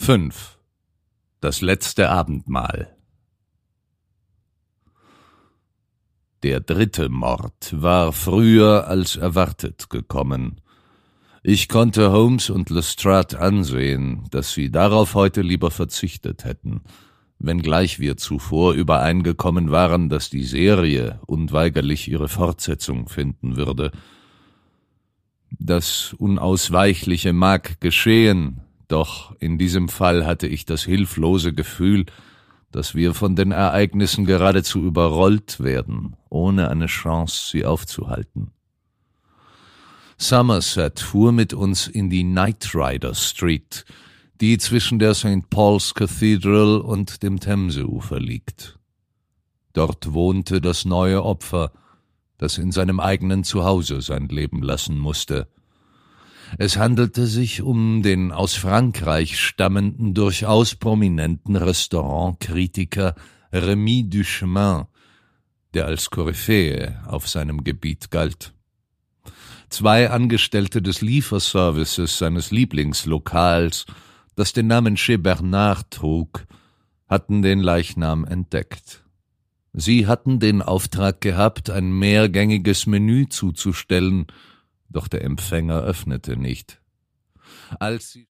5. Das letzte Abendmahl. Der 3. Mord war früher als erwartet gekommen. Ich konnte Holmes und Lestrade ansehen, dass sie darauf heute lieber verzichtet hätten, wenngleich wir zuvor übereingekommen waren, dass die Serie unweigerlich ihre Fortsetzung finden würde. Das Unausweichliche mag geschehen, doch in diesem Fall hatte ich das hilflose Gefühl, dass wir von den Ereignissen geradezu überrollt werden, ohne eine Chance, sie aufzuhalten. Somerset fuhr mit uns in die Knightrider Street, die zwischen der St. Paul's Cathedral und dem Themseufer liegt. Dort wohnte das neue Opfer, das in seinem eigenen Zuhause sein Leben lassen musste. Es handelte sich um den aus Frankreich stammenden, durchaus prominenten Restaurantkritiker Remy Duchemin, der als Koryphäe auf seinem Gebiet galt. 2 Angestellte des Lieferservices seines Lieblingslokals, das den Namen Chez Bernard trug, hatten den Leichnam entdeckt. Sie hatten den Auftrag gehabt, ein mehrgängiges Menü zuzustellen, doch der Empfänger öffnete nicht. Als sie